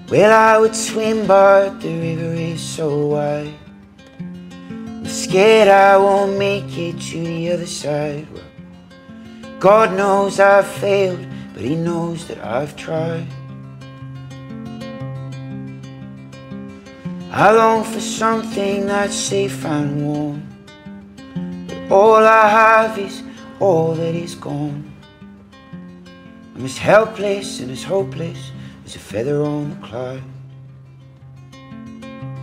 Well, I would swim, but the river is so wide. I'm scared I won't make it to the other side. Well, God knows I've failed, but He knows that I've tried. I long for something that's safe and warm, but all I have is all that is gone. I'm as helpless and as hopeless as a feather on the cloud.